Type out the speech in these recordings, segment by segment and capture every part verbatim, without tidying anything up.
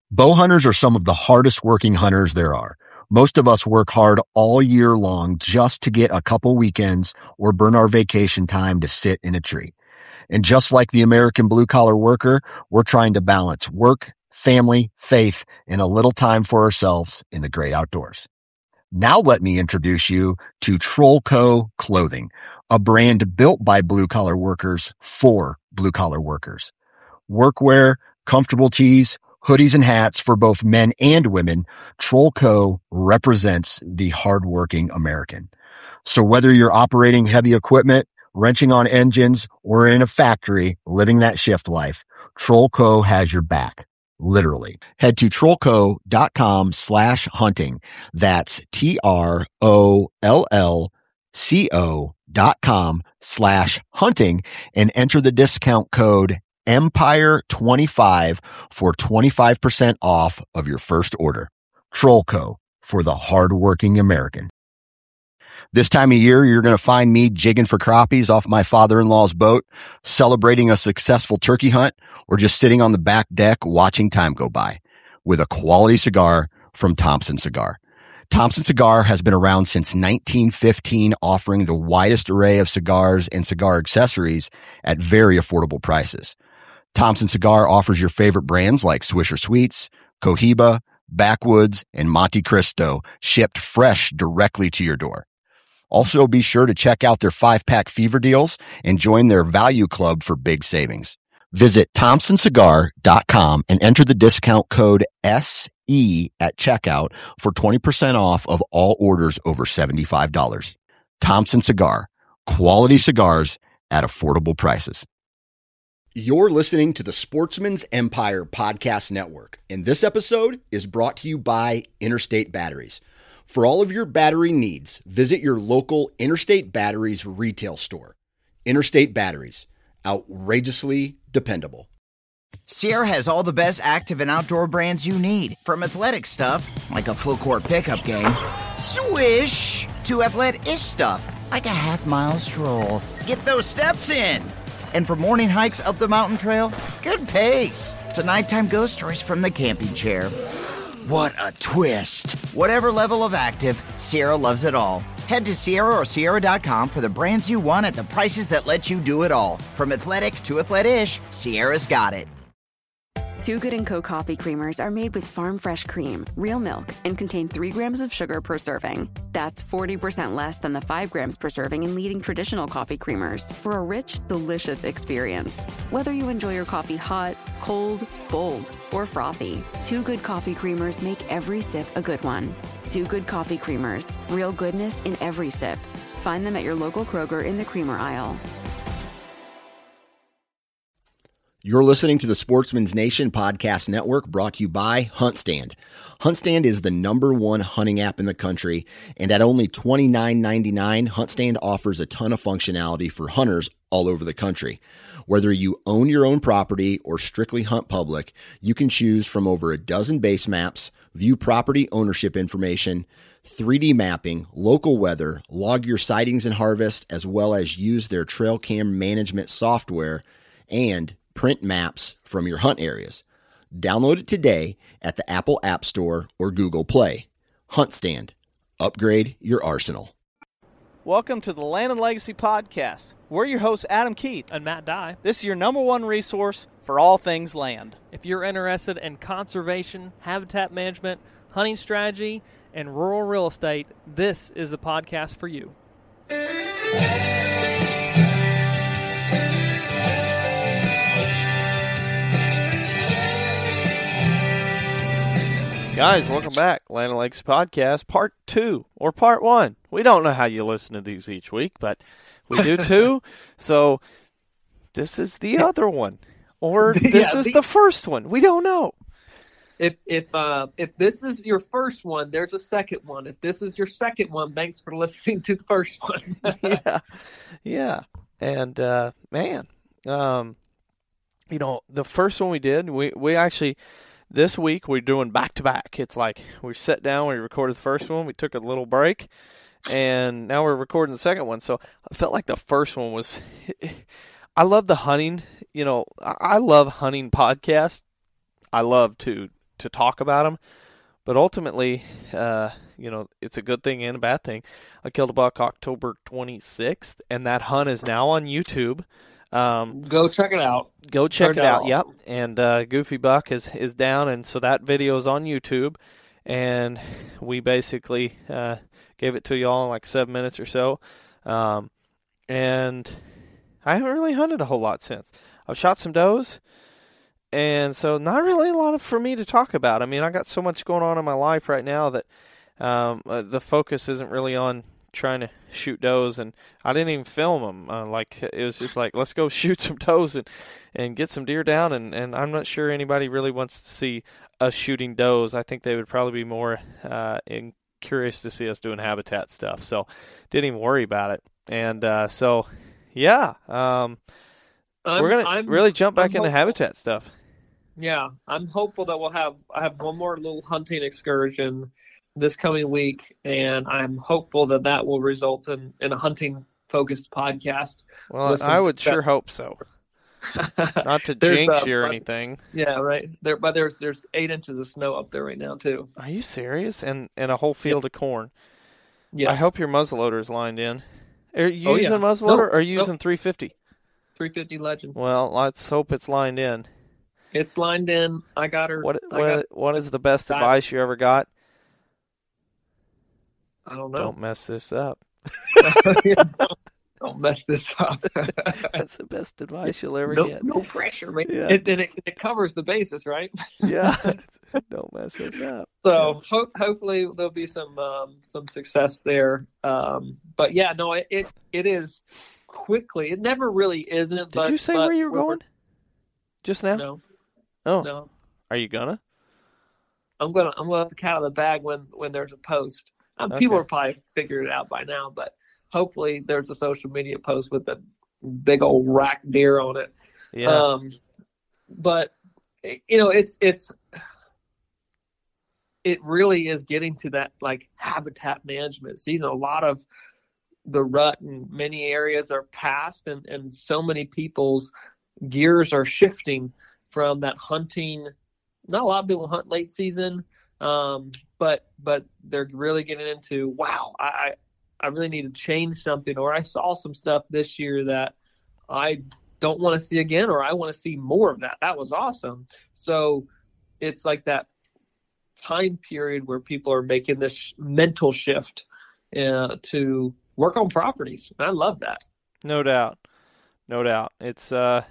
Bow hunters are some of the hardest working hunters there are. Most of us work hard all year long just to get a couple weekends or burn our vacation time to sit in a tree. And just like the American blue-collar worker, we're trying to balance work, family, faith, and a little time for ourselves in the great outdoors. Now let me introduce you to Trollco Clothing, a brand built by blue-collar workers for blue-collar workers. Workwear, comfortable tees, hoodies, and hats for both men and women, Trollco represents the hardworking American. So whether you're operating heavy equipment, wrenching on engines, or in a factory living that shift life, Trollco has your back. Literally. Head to trollco.com slash hunting. That's T R O L L C O dot com slash hunting and enter the discount code Empire twenty-five for twenty-five percent off of your first order. Trollco, for the hardworking American. This time of year, you're going to find me jigging for crappies off my father-in-law's boat, celebrating a successful turkey hunt, or just sitting on the back deck watching time go by with a quality cigar from Thompson Cigar. Thompson Cigar has been around since nineteen fifteen, offering the widest array of cigars and cigar accessories at very affordable prices. Thompson Cigar offers your favorite brands like Swisher Sweets, Cohiba, Backwoods, and Monte Cristo, shipped fresh directly to your door. Also, be sure to check out their five-pack fever deals and join their value club for big savings. Visit thompson cigar dot com and enter the discount code S E at checkout for twenty percent off of all orders over seventy-five dollars. Thompson Cigar, quality cigars at affordable prices. You're listening to the Sportsman's Empire Podcast Network, and this episode is brought to you by Interstate Batteries. For all of your battery needs, visit your local Interstate Batteries retail store. Interstate Batteries, outrageously dependable. Sierra has all the best active and outdoor brands you need. From athletic stuff, like a full court pickup game, swish, to athletic-ish stuff, like a half mile stroll. Get those steps in. And for morning hikes up the mountain trail, good pace. To nighttime ghost stories from the camping chair. What a twist. Whatever level of active, Sierra loves it all. Head to Sierra or Sierra dot com for the brands you want at the prices that let you do it all. From athletic to athletic-ish, Sierra's got it. Too Good and Co. coffee creamers are made with farm fresh cream, real milk, and contain three grams of sugar per serving. That's forty percent less than the five grams per serving in leading traditional coffee creamers for a rich, delicious experience. Whether you enjoy your coffee hot, cold, bold, or frothy, Too Good coffee creamers make every sip a good one. Too Good coffee creamers, real goodness in every sip. Find them at your local Kroger in the creamer aisle. You're listening to the Sportsman's Nation Podcast Network, brought to you by HuntStand. HuntStand is the number one hunting app in the country, and at only twenty-nine ninety-nine, HuntStand offers a ton of functionality for hunters all over the country. Whether you own your own property or strictly hunt public, you can choose from over a dozen base maps, view property ownership information, three D mapping, local weather, log your sightings and harvest, as well as use their trail cam management software and print maps from your hunt areas. Download it today at the Apple App Store or Google Play. HuntStand. Upgrade your arsenal. Welcome to the Land and Legacy Podcast. We're your hosts, Adam Keith and Matt Dye. This is your number one resource for all things land. If you're interested in conservation, habitat management, hunting strategy, and rural real estate, this is the podcast for you. Guys, welcome back. Land and Legacy Podcast, part two, or part one. We don't know how you listen to these each week, but we do too. So this is the other one, or this yeah, is the, the first one. We don't know. If if uh, if this is your first one, there's a second one. If this is your second one, thanks for listening to the first one. yeah, yeah, and uh, man, um, you know, the first one we did, we we actually. This week, we're doing back-to-back. It's like we sat down, we recorded the first one, we took a little break, and now we're recording the second one. So I felt like the first one was – I love the hunting. You know, I love hunting podcasts. I love to to talk about them. But ultimately, uh, you know, it's a good thing and a bad thing. I killed a buck October twenty-sixth, and that hunt is now on YouTube. Um, go check it out. Go check Turn it out. out. Yep. And uh, Goofy Buck is, is down, and so that video is on YouTube. And we basically uh, gave it to y'all in like seven minutes or so. Um, and I haven't really hunted a whole lot since. I've shot some does. And so not really a lot of, for me to talk about. I mean, I got so much going on in my life right now that um, uh, the focus isn't really on trying to shoot does. And I didn't even film them. Uh, like, it was just like, let's go shoot some does and, and get some deer down. And, and I'm not sure anybody really wants to see us shooting does. I think they would probably be more uh, in, curious to see us doing habitat stuff. So didn't even worry about it. And uh, so, yeah, um, I'm, we're going I'm- to really jump back I'm into hopeful. habitat stuff. Yeah, I'm hopeful that we'll have I have one more little hunting excursion this coming week, and I'm hopeful that that will result in, in a hunting focused podcast. Well, with some I would success. sure hope so. Not to There's, jinx uh, you or but- anything. Yeah, right. There, but there's there's eight inches of snow up there right now too. Are you serious? And and a whole field of corn. Yes. I hope your muzzleloader's lined in. Are you Oh, using yeah. a muzzleloader No, or are you no. using three fifty? three fifty Legend. Well, let's hope it's lined in. It's lined in. I got her. What I, what, got, what is the best Dive. advice you ever got? I don't know. Don't mess this up. Don't mess this up. That's the best advice you'll ever no, get. no pressure, man. Yeah. It, and it, it covers the basis, right? Yeah. Don't mess this up. So ho- hopefully there'll be some um, some success there. Um, but yeah, no, it, it it is quickly. It never really isn't. Did but, you say but where you were we're- going? Just now? No, Oh, no. are you gonna? I'm gonna I'm gonna have the cat out of the bag when when there's a post. Um, People Okay. are probably figured it out by now, but hopefully there's a social media post with a big old rack deer on it. Yeah. Um, but you know, it's it's it really is getting to that like habitat management season. A lot of the rut in many areas are past, and and so many people's gears are shifting from that hunting. Not a lot of people hunt late season, um, but but they're really getting into wow. I, I I really need to change something, or I saw some stuff this year that I don't want to see again, or I want to see more of that. That was awesome. So it's like that time period where people are making this mental shift uh, to work on properties. And I love that. No doubt. No doubt. It's uh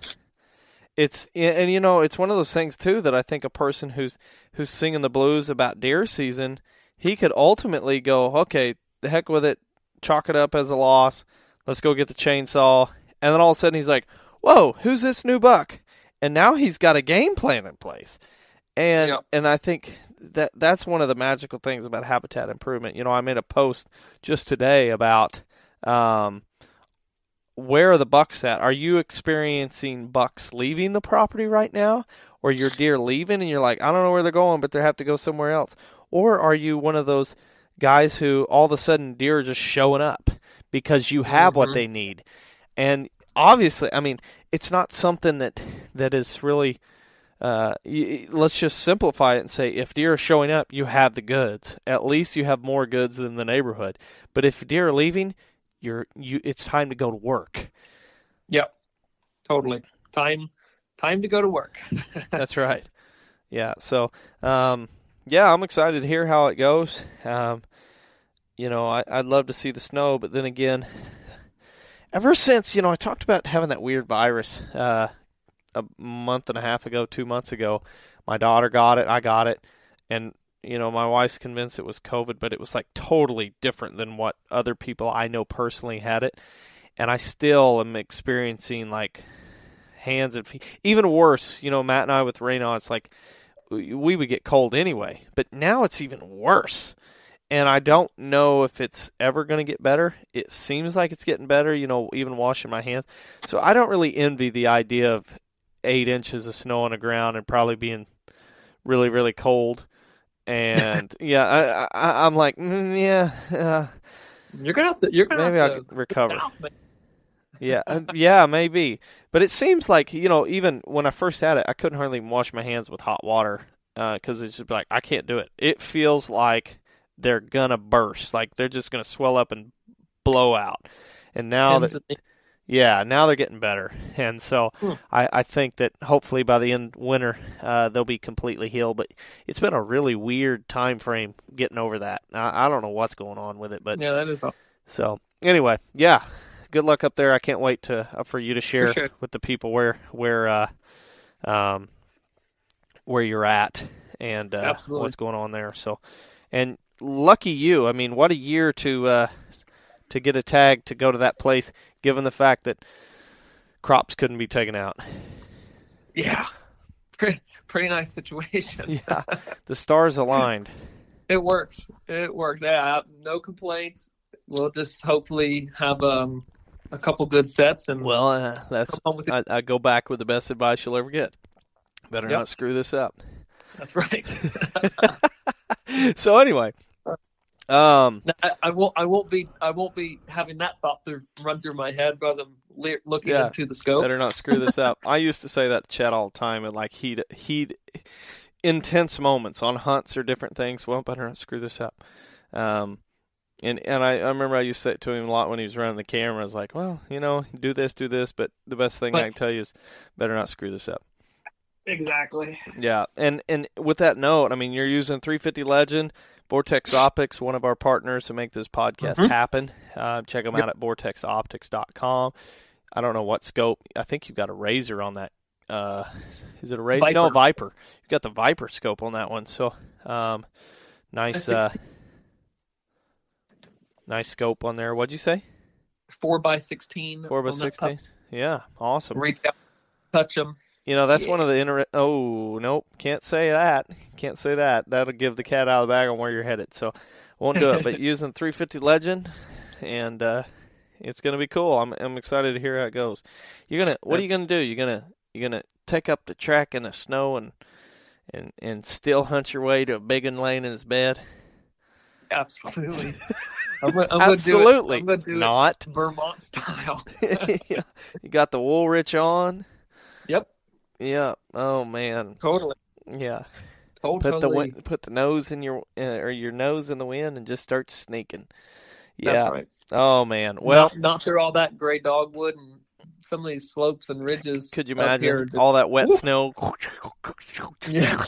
it's and you know, it's one of those things too that I think a person who's who's singing the blues about deer season, he could ultimately go, okay, the heck with it, chalk it up as a loss. Let's go get the chainsaw. And then all of a sudden he's like, "Whoa, who's this new buck?" And now he's got a game plan in place. And Yep. and I think that that's one of the magical things about habitat improvement. You know, I made a post just today about um where are the bucks at? Are you experiencing bucks leaving the property right now? Or your deer leaving and you're like, I don't know where they're going, but they have to go somewhere else? Or are you one of those guys who all of a sudden deer are just showing up because you have what Mhm. they need? And obviously, I mean, it's not something that that is really, uh, y- let's just simplify it and say if deer are showing up, you have the goods. At least you have more goods than the neighborhood. But if deer are leaving, you're you. It's time to go to work. Yep. Totally. Time time to go to work. That's right. Yeah. So, um, yeah, I'm excited to hear how it goes. Um, you know, I, I'd love to see the snow, but then again, ever since, you know, I talked about having that weird virus uh, a month and a half ago, two months ago, my daughter got it, I got it, and, you know, my wife's convinced it was COVID, but it was like totally different than what other people I know personally had it. And I still am experiencing like hands and feet. Even worse, you know, Matt and I with Reno, it's like we we would get cold anyway, but now it's even worse. And I don't know if it's ever going to get better. It seems like it's getting better, you know, even washing my hands. So I don't really envy the idea of eight inches of snow on the ground and probably being really, really cold. And yeah, I, I, I'm like, mm, yeah, uh, You're gonna have to. You're gonna maybe have I to could recover. South, man. Yeah, uh, yeah, maybe. But it seems like, you know, even when I first had it, I couldn't hardly even wash my hands with hot water because uh, it's just like, I can't do it. It feels like they're going to burst. Like they're just going to swell up and blow out. And now that, yeah, now they're getting better. And so hmm. I, I think that hopefully by the end of winter, uh, they'll be completely healed. But it's been a really weird time frame getting over that. I, I don't know what's going on with it. But yeah, that is all. So anyway, yeah, good luck up there. I can't wait to uh, for you to share sure. with the people where where uh, um, where you're at and uh, what's going on there. So, and lucky you. I mean, what a year to uh, to get a tag to go to that place, given the fact that crops couldn't be taken out. Yeah, pretty, pretty nice situation. Yeah, the stars aligned. It works. It works. Yeah, no complaints. We'll just hopefully have um, a couple good sets. And well, uh, that's I, I go back with the best advice you'll ever get. Better yep. not screw this up. That's right. So anyway, um, I, I won't. I won't be. I won't be having that thought to run through my head because I'm le- looking yeah, into the scope. Better not screw this up. I used to say that to Chad all the time, and like he'd he'd intense moments on hunts or different things. Well, better not screw this up. Um, and and I, I remember I used to say it to him a lot when he was running the camera. I was like, well, you know, do this, do this, but the best thing but, I can tell you is better not screw this up. Exactly. Yeah, and and with that note, I mean, you're using three fifty Legend, Vortex Optics, one of our partners to make this podcast mm-hmm. happen. Uh, check them yep. out at vortex optics dot com. I don't know what scope. I think you've got a Razor on that. Uh, is it a Razor? Viper. No, Viper. You've got the Viper scope on that one. So, um, nice, uh, nice scope on there. What'd you say? Four by sixteen. Four by sixteen. Yeah, awesome. Reach out, touch them. You know, that's yeah. one of the inter- – oh, nope, can't say that. Can't say that. That'll give the cat out of the bag on where you're headed. So, won't do it. But using three fifty Legend, and uh, it's going to be cool. I'm I'm excited to hear how it goes. You're gonna – what that's, are you going to do? You're going to you're gonna take up the track in the snow and, and, and still hunt your way to a big one laying in his bed? Absolutely. I'm gonna, I'm Absolutely gonna do it. I'm not. Do it Vermont style. Yeah. You got the Woolrich on? Yep. Yeah. Oh man. Totally. Yeah. Totally. Put the wind, put the nose in your uh, or your nose in the wind and just start sneaking. Yeah. That's right. Oh man. Well, not, not through all that gray dogwood and some of these slopes and ridges. Could you imagine all that wet Woo. snow? Yeah.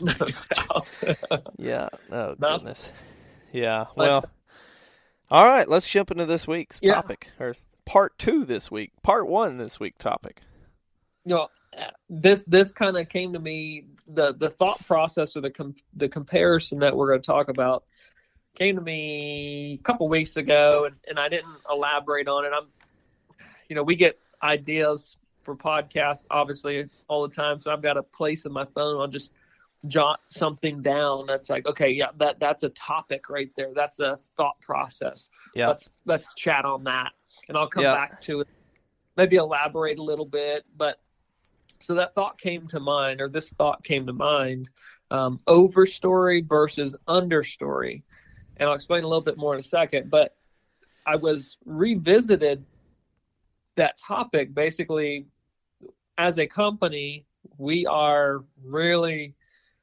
Yeah. Oh not, goodness. Yeah. Well. All right. Let's jump into this week's yeah. topic, or part two this week, part one this week topic. You know, this this kind of came to me, the the thought process or the com- the comparison that we're going to talk about came to me a couple weeks ago, and, and I didn't elaborate on it. I'm, you know, we get ideas for podcasts obviously all the time, so I've got a place in my phone. I'll just jot something down. That's like, okay, yeah, that that's a topic right there. That's a thought process. Yeah, let's let's chat on that, and I'll come yeah. back to it. Maybe elaborate a little bit, but. So that thought came to mind, or this thought came to mind, um, overstory versus understory. And I'll explain a little bit more in a second. But I was revisited that topic. Basically, as a company, we are really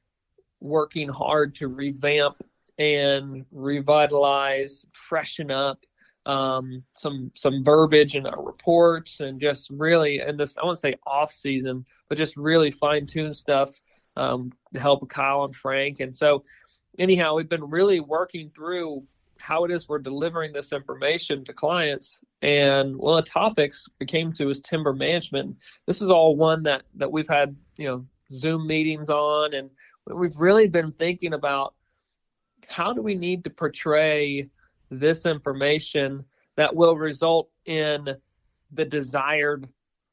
working hard to revamp and revitalize, freshen up Um, some some verbiage in our reports, and just really, and this I won't say off season, but just really fine tune stuff um, to help Kyle and Frank. And so, anyhow, we've been really working through how it is we're delivering this information to clients. And one of the topics we came to is timber management. This is all one that that we've had, you know, Zoom meetings on, and we've really been thinking about how do we need to portray this information that will result in the desired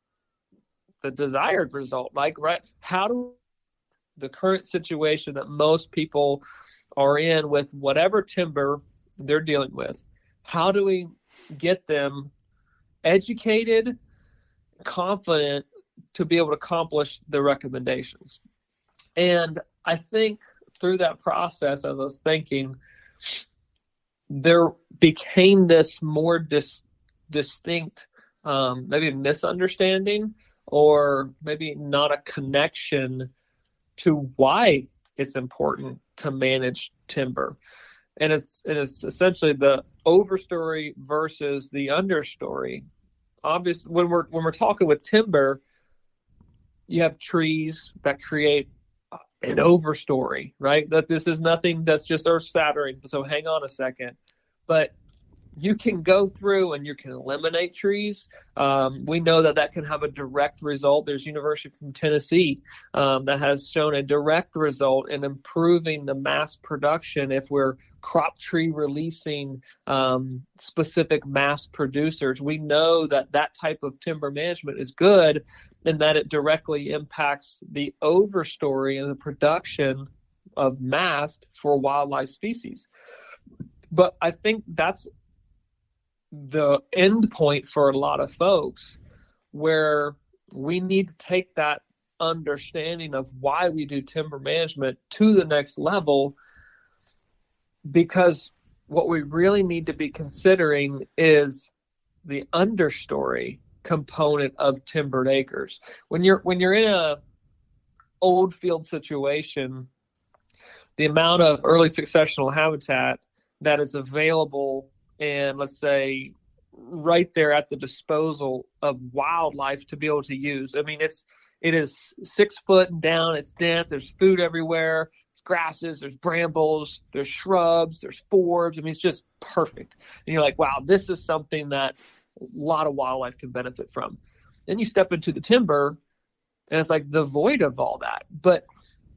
the desired result. Like, right, how do the current situation that most people are in with whatever timber they're dealing with, how do we get them educated, confident to be able to accomplish the recommendations? And I think through that process, as I was thinking, there became this more dis- distinct, um, maybe misunderstanding, or maybe not a connection to why it's important to manage timber. And it's and it's essentially the overstory versus the understory. Obviously, when we're when we're talking with timber, you have trees that create an overstory, right? That this is nothing that's just earth shattering. So hang on a second. But you can go through and you can eliminate trees. Um, we know that that can have a direct result. There's University from Tennessee um, that has shown a direct result in improving the mass production if we're crop tree releasing um, specific mass producers. We know that that type of timber management is good and that it directly impacts the overstory and the production of mast for wildlife species. But I think that's the end point for a lot of folks, where we need to take that understanding of why we do timber management to the next level, because what we really need to be considering is the understory component of timbered acres. When you're when you're in a old field situation, the amount of early successional habitat that is available and, let's say, right there at the disposal of wildlife to be able to use. I mean, it's it is six foot and down. It's dense. There's food everywhere. There's grasses. There's brambles. There's shrubs. There's forbs. I mean, it's just perfect. And you're like, wow, this is something that a lot of wildlife can benefit from. Then you step into the timber, and it's like devoid of all that. But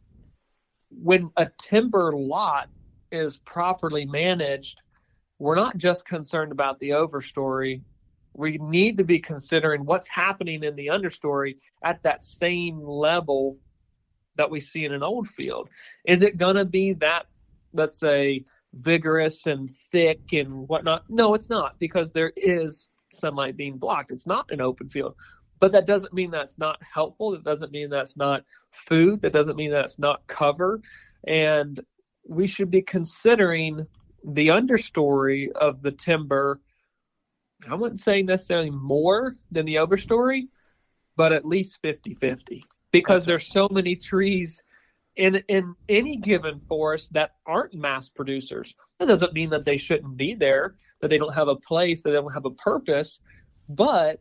when a timber lot is properly managed, we're not just concerned about the overstory. We need to be considering what's happening in the understory at that same level that we see in an old field. Is it going to be that, let's say, vigorous and thick and whatnot? No, it's not, because there is sunlight being blocked. It's not an open field. But that doesn't mean that's not helpful. That doesn't mean that's not food. That doesn't mean that's not cover. And we should be considering the understory of the timber. I wouldn't say necessarily more than the overstory, but at least fifty-fifty, because there's so many trees in in any given forest that aren't mass producers. That doesn't mean that they shouldn't be there, that they don't have a place, that they don't have a purpose, but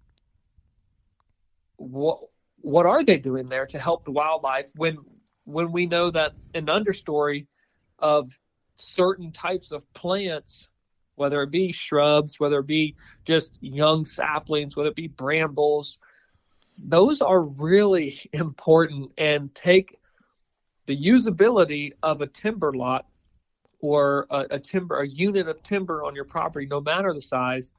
what what are they doing there to help the wildlife when when we know that an understory of certain types of plants, whether it be shrubs, whether it be just young saplings, whether it be brambles, those are really important and take the usability of a timber lot or a, a timber, a unit of timber on your property, no matter the size,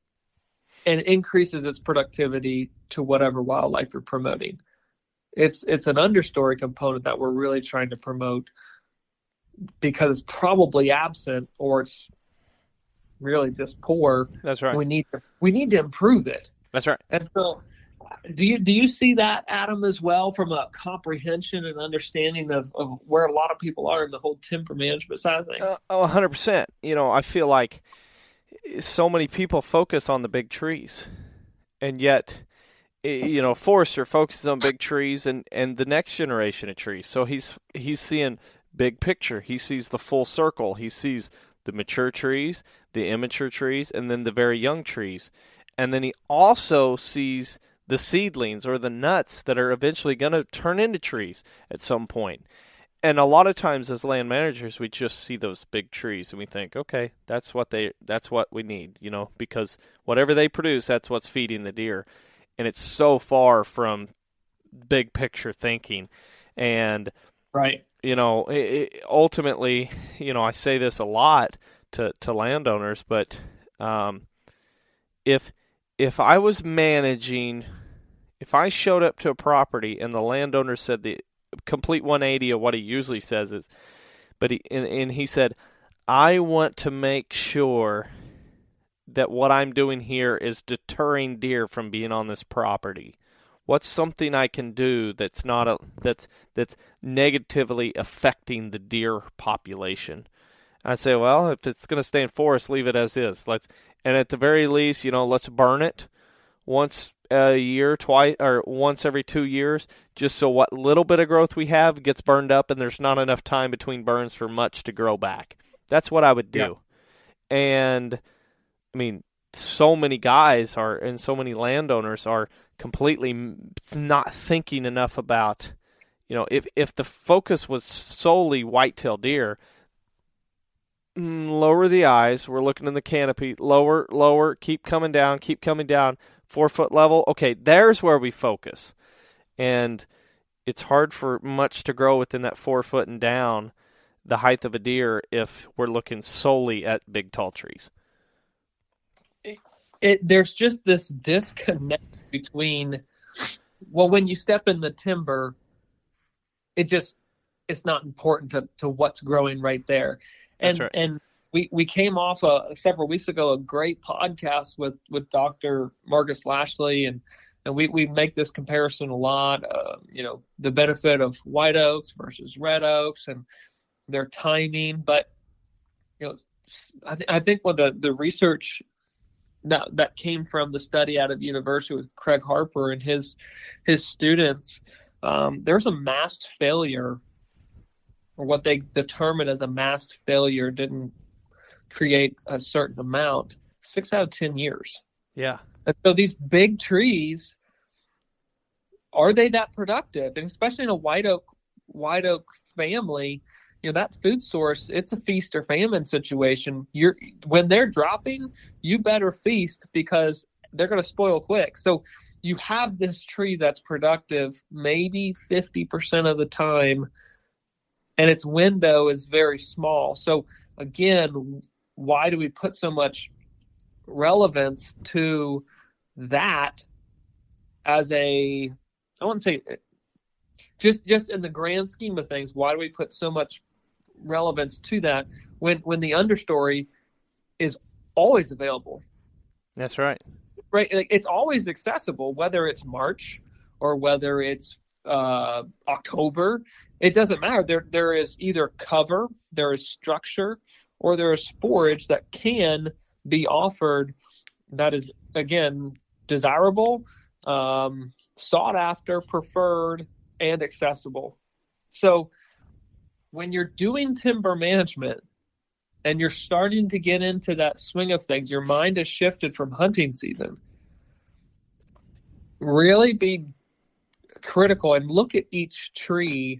and increases its productivity to whatever wildlife you're promoting. It's it's an understory component that we're really trying to promote, because it's probably absent or it's really just poor. That's right. We need to, we need to improve it. That's right. And so do you do you see that, Adam, as well, from a comprehension and understanding of, of where a lot of people are in the whole timber management side of things? Uh, oh, one hundred percent. You know, I feel like so many people focus on the big trees, and yet, you know, Forrester focuses on big trees and, and the next generation of trees. So he's he's seeing big picture. He sees the full circle. He sees the mature trees, the immature trees, and then the very young trees. And then he also sees the seedlings or the nuts that are eventually going to turn into trees at some point. And a lot of times as land managers, we just see those big trees and we think, okay, that's what they that's what we need, you know, because whatever they produce, that's what's feeding the deer. And it's so far from big picture thinking. And right. You know, it, it, ultimately, you know, I say this a lot to, to landowners, but um, if if I was managing, if I showed up to a property and the landowner said the complete one eighty of what he usually says is, but he and, and he said, I want to make sure that what I'm doing here is deterring deer from being on this property. What's something I can do that's not a that's that's negatively affecting the deer population? And I say, well, if it's going to stay in forest, leave it as is. Let's and at the very least, you know, let's burn it, once a year, twice, or once every two years, just so what little bit of growth we have gets burned up and there's not enough time between burns for much to grow back. That's what I would do. Yeah. And, I mean, so many guys are, and so many landowners are completely not thinking enough about, you know, if, if the focus was solely whitetail deer, lower the eyes, we're looking in the canopy, lower, lower, keep coming down, keep coming down, four foot level. Okay, there's where we focus. And it's hard for much to grow within that four foot and down, the height of a deer, if we're looking solely at big tall trees. It, it there's just this disconnect between, well, when you step in the timber, it just, it's not important to, to what's growing right there. And right. and we, we came off a, several weeks ago a great podcast with, with Doctor Marcus Lashley, and, and we, we make this comparison a lot, uh, you know, the benefit of white oaks versus red oaks and their timing. But, you know, I, th- I think what the, the research that, that came from the study out of university with Craig Harper and his his students, um, there's a masked failure, or what they determined as a masked failure didn't create a certain amount, six out of ten years. Yeah. And so these big trees, are they that productive? And especially in a white oak, white oak family, you know, that food source, it's a feast or famine situation. You're when they're dropping, you better feast because they're going to spoil quick. So you have this tree that's productive maybe fifty percent of the time, and its window is very small. So again, why do we put so much relevance to that as a, I wouldn't say, just just in the grand scheme of things, why do we put so much relevance to that when when the understory is always available? That's right. Right. Like, it's always accessible, whether it's March or whether it's uh, October. It doesn't matter. There there is either cover, there is structure, or there is forage that can be offered that is, again, desirable, um, sought after, preferred, and accessible. So when you're doing timber management and you're starting to get into that swing of things, your mind has shifted from hunting season. Really be critical and look at each tree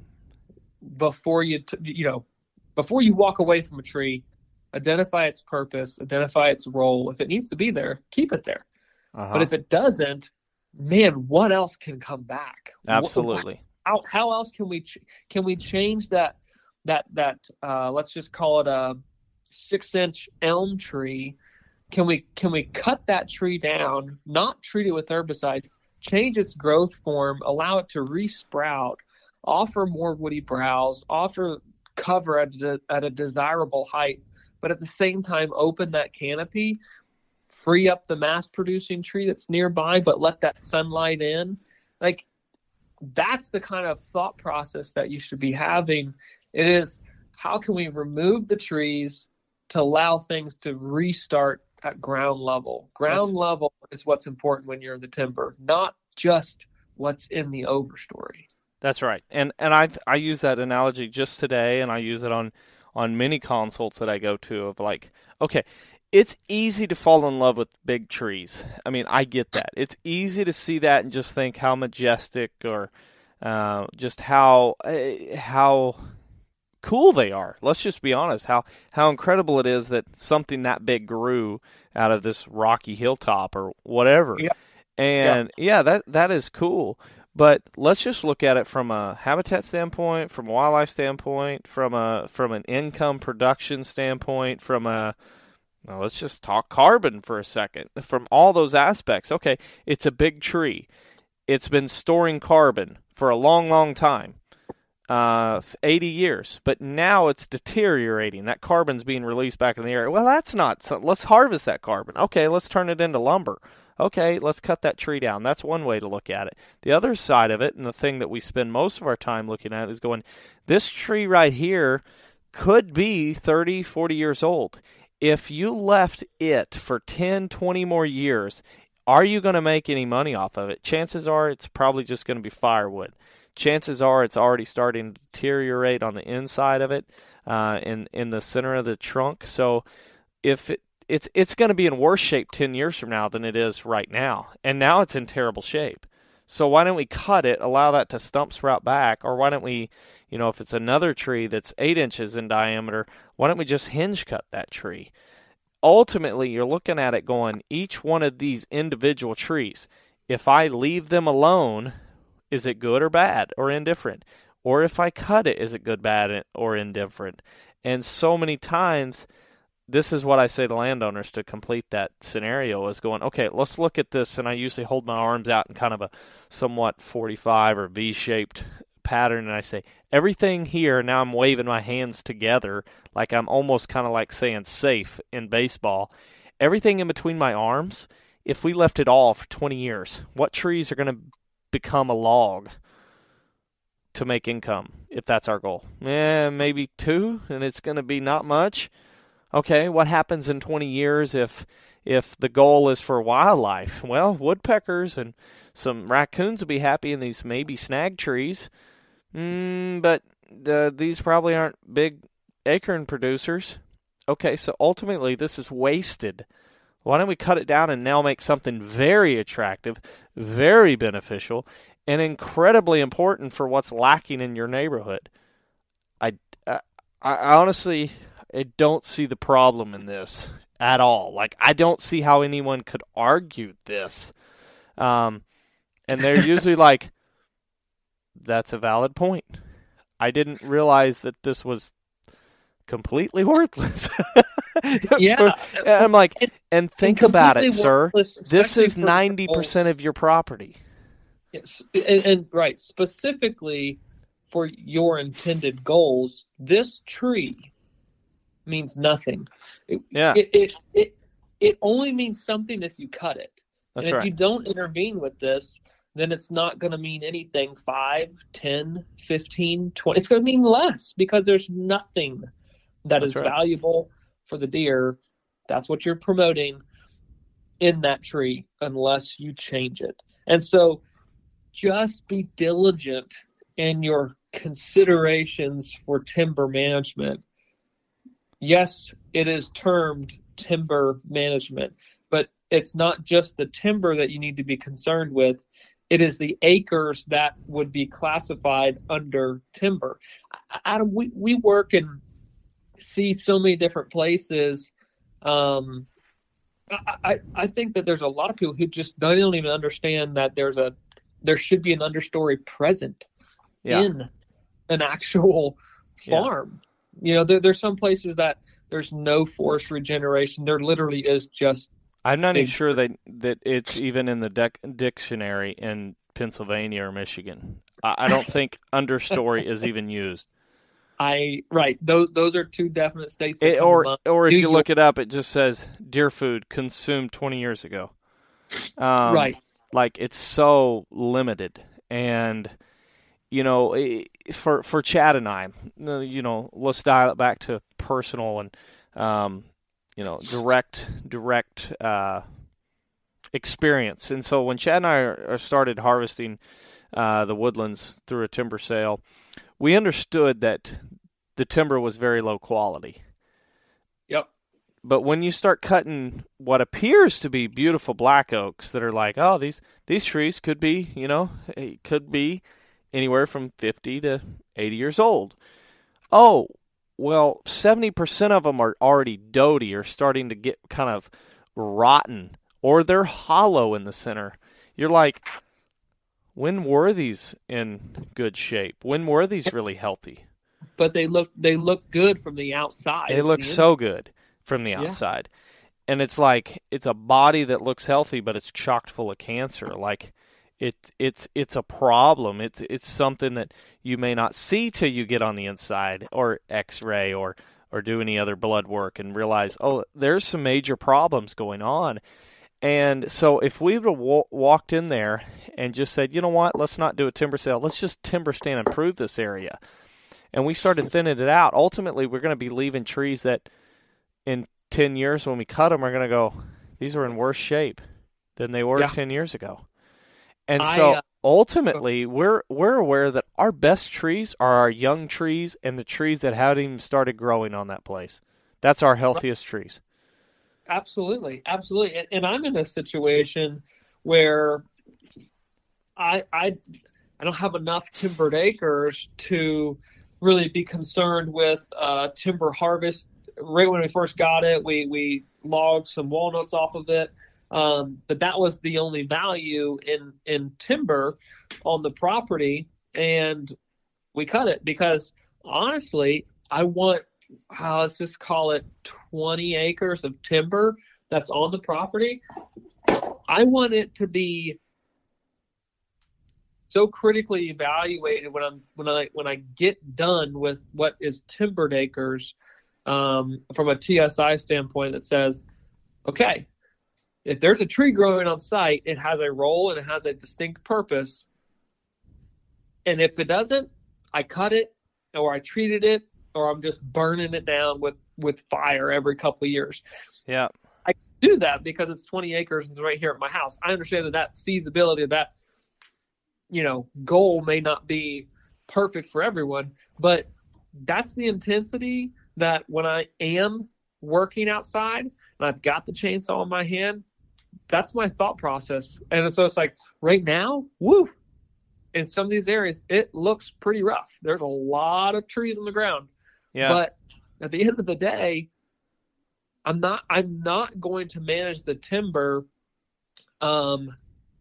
before you, t- you know, before you walk away from a tree. Identify its purpose, identify its role. If it needs to be there, keep it there. Uh-huh. But if it doesn't, man, what else can come back? Absolutely. How, how else can we ch- can we change that that that uh, let's just call it a six inch elm tree? Can we can we cut that tree down, not treat it with herbicide, change its growth form, allow it to resprout, offer more woody browse, offer cover at a, at a desirable height, but at the same time open that canopy, free up the mass producing tree that's nearby, but let that sunlight in? Like, that's the kind of thought process that you should be having. It is, how can we remove the trees to allow things to restart at ground level? Ground that's, level is what's important when you're in the timber, not just what's in the overstory. That's right. And and I I use that analogy just today, and I use it on, on many consults that I go to of like, okay, it's easy to fall in love with big trees. I mean, I get that. It's easy to see that and just think how majestic or uh, just how uh, how cool they are. Let's just be honest, how, how incredible it is that something that big grew out of this rocky hilltop or whatever. Yeah. And, yeah, yeah that that is cool. But let's just look at it from a habitat standpoint, from a wildlife standpoint, from a from an income production standpoint, from a Now, let's just talk carbon for a second. From all those aspects, okay, it's a big tree. It's been storing carbon for a long, long time, uh, eighty years. But now it's deteriorating. That carbon's being released back in the air. Well, that's not – let's harvest that carbon. Okay, let's turn it into lumber. Okay, let's cut that tree down. That's one way to look at it. The other side of it, and the thing that we spend most of our time looking at, is going, this tree right here could be thirty, forty years old. If you left it for ten, twenty more years, Are you going to make any money off of it? Chances are it's probably just going to be firewood. Chances are it's already starting to deteriorate on the inside of it, uh, in in the center of the trunk. So if it, it's it's going to be in worse shape ten years from now than it is right now. And now it's in terrible shape. So why don't we cut it, allow that to stump sprout back, or why don't we, you know, if it's another tree that's eight inches in diameter, why don't we just hinge cut that tree? Ultimately, you're looking at it going, each one of these individual trees, if I leave them alone, is it good or bad or indifferent? Or if I cut it, is it good, bad, or indifferent? And so many times, this is what I say to landowners to complete that scenario is going, okay, let's look at this. And I usually hold my arms out in kind of a somewhat forty-five or V-shaped pattern. And I say, everything here, now I'm waving my hands together like I'm almost kind of like saying safe in baseball. Everything in between my arms, if we left it all for twenty years, what trees are going to become a log to make income if that's our goal? Eh, maybe two, and it's going to be not much. Okay, what happens in twenty years if if the goal is for wildlife? Well, woodpeckers and some raccoons will be happy in these maybe snag trees, mm, but uh, these probably aren't big acorn producers. Okay, so ultimately this is wasted. Why don't we cut it down and now make something very attractive, very beneficial, and incredibly important for what's lacking in your neighborhood? I, I, I honestly... I don't see the problem in this at all. Like, I don't see how anyone could argue this. Um, and they're usually like, that's a valid point. I didn't realize that this was completely worthless. Yeah. And I'm like, and, and think and about it, sir. This is for, ninety percent of your property. Yes, and, and right, specifically for your intended goals, this tree means nothing. It, yeah. It, it it it only means something if you cut it. That's and if right. you don't intervene with this, then it's not going to mean anything five, ten, fifteen, twenty. It's going to mean less because there's nothing that That's is right. valuable for the deer. That's what you're promoting in that tree unless you change it. And so just be diligent in your considerations for timber management. Yes, it is termed timber management, but it's not just the timber that you need to be concerned with. It is the acres that would be classified under timber. Adam, we, we work and see so many different places. Um, I, I, I think that there's a lot of people who just don't even understand that there's a there should be an understory present yeah. in an actual farm. Yeah. You know, there, there's some places that there's no forest regeneration. There literally is just. I'm not even sure that that it's even in the dec- dictionary in Pennsylvania or Michigan. I, I don't think understory is even used. I right. Those those are two definite states. It, or or if New you York. Look it up, it just says deer food consumed twenty years ago. Um, right. Like it's so limited and. You know, for for Chad and I, you know, let's dial it back to personal and, um, you know, direct direct uh, experience. And so when Chad and I are, are started harvesting uh, the woodlands through a timber sale, we understood that the timber was very low quality. Yep. But when you start cutting what appears to be beautiful black oaks that are like, oh, these these trees could be, you know, it could be anywhere from fifty to eighty years old. Oh, well, seventy percent of them are already doty or starting to get kind of rotten, or they're hollow in the center. You're like, when were these in good shape? When were these really healthy? But they look they look good from the outside. They look so good from the outside. Yeah. And it's like, it's a body that looks healthy, but it's chocked full of cancer. Like, It it's it's a problem. It's it's something that you may not see till you get on the inside or X-ray or or do any other blood work and realize, oh, there's some major problems going on. And so if we would have w- walked in there and just said, you know what, let's not do a timber sale. Let's just timber stand and improve this area. And we started thinning it out. Ultimately, we're going to be leaving trees that in ten years when we cut them are going to go, these are in worse shape than they were Yeah. ten years ago. And I, so uh, ultimately, we're we're aware that our best trees are our young trees and the trees that haven't even started growing on that place. That's our healthiest trees. Absolutely, absolutely. And, and I'm in a situation where I I I don't have enough timbered acres to really be concerned with uh, timber harvest. Right when we first got it, we we logged some walnuts off of it, um, but that was the only value in in timber on the property, and we cut it because honestly, I want, uh, let's just call it twenty acres of timber that's on the property. I want it to be so critically evaluated when I'm when I when I get done with what is timbered acres, um, from a T S I standpoint, that says, okay, if there's a tree growing on site, it has a role and it has a distinct purpose. And if it doesn't, I cut it, or I treated it, or I'm just burning it down with, with fire every couple of years. Yeah. I do that because it's twenty acres and it's right here at my house. I understand that that feasibility of that, you know, goal may not be perfect for everyone, but that's the intensity that when I am working outside and I've got the chainsaw in my hand, that's my thought process. And so it's like right now, woo, in some of these areas, it looks pretty rough. There's a lot of trees on the ground. Yeah. But at the end of the day, I'm not I'm not going to manage the timber. Um,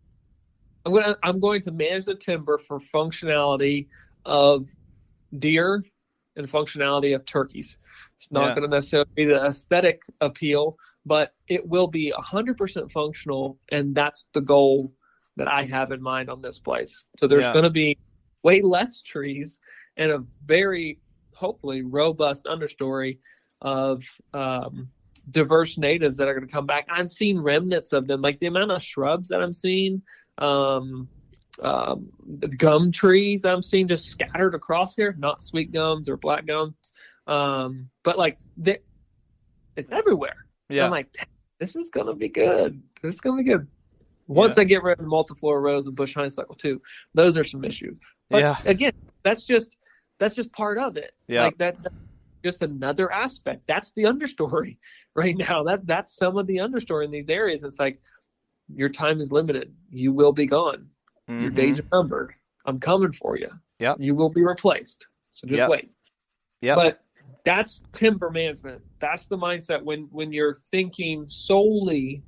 I'm gonna I'm going to manage the timber for functionality of deer and functionality of turkeys. It's not Yeah. going to necessarily be the aesthetic appeal, but it will be one hundred percent functional, and that's the goal that I have in mind on this place. So there's Yeah. going to be way less trees and a very, hopefully, robust understory of um, diverse natives that are going to come back. I've seen remnants of them, like the amount of shrubs that I'm seeing, um, um, the gum trees that I'm seeing just scattered across here, not sweet gums or black gums, um, but like they, it's everywhere. Yeah. I'm like, this is going to be good. This is going to be good. Once Yeah. I get rid of multiflora rose and bush honeysuckle too, those are some issues. But Yeah. again, that's just that's just part of it. Yeah. Like that, that's just another aspect. That's the understory right now. That that's some of the understory in these areas. It's like your time is limited. You will be gone. Mm-hmm. Your days are numbered. I'm coming for you. Yep. You will be replaced. So just Yep. wait. Yeah. But that's timber management. That's the mindset when when you're thinking solely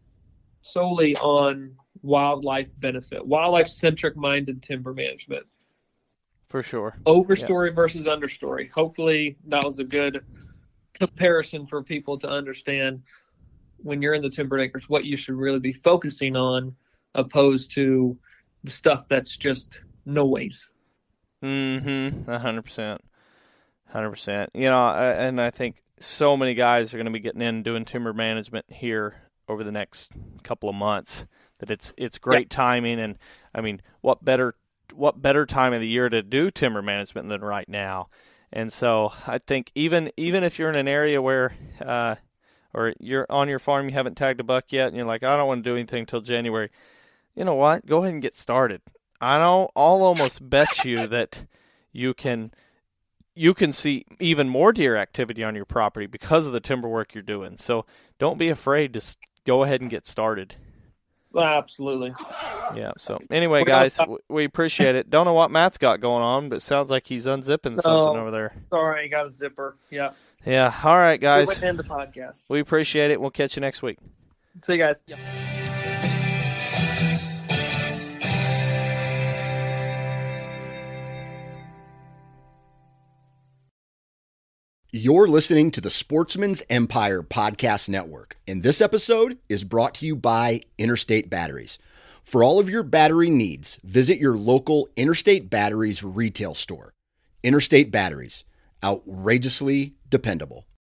solely on wildlife benefit, wildlife centric minded timber management. For sure. Overstory yeah. versus understory. Hopefully that was a good comparison for people to understand when you're in the timbered acres what you should really be focusing on, opposed to the stuff that's just noise. Mm-hmm. A hundred percent. Hundred percent. You know, and I think so many guys are going to be getting in and doing timber management here over the next couple of months that it's it's great yeah. timing. And I mean, what better what better time of the year to do timber management than right now? And so I think even even if you're in an area where uh, or you're on your farm, you haven't tagged a buck yet, and you're like, I don't want to do anything until January. You know what? Go ahead and get started. I know I'll almost bet you that you can you can see even more deer activity on your property because of the timber work you're doing. So don't be afraid to go ahead and get started. Well, absolutely. Yeah. So anyway, guys, we appreciate it. Don't know what Matt's got going on, but it sounds like he's unzipping something oh, over there. Sorry, got a zipper. Yeah. Yeah. All right, guys. We went into the podcast. We appreciate it. We'll catch you next week. See you guys. Yeah. You're listening to the Sportsman's Empire Podcast Network, and this episode is brought to you by Interstate Batteries. For all of your battery needs, visit your local Interstate Batteries retail store. Interstate Batteries, outrageously dependable.